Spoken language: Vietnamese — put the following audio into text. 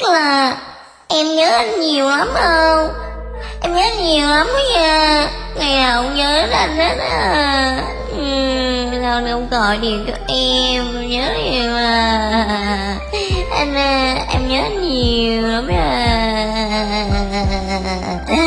là em nhớ anh nhiều lắm không? Em nhớ nhiều lắm đó nha. Ngày nào cũng nhớ anh hết á. Sao anh không gọi điện cho em nhớ nhiều à. Anh em nhớ anh nhiều lắm à.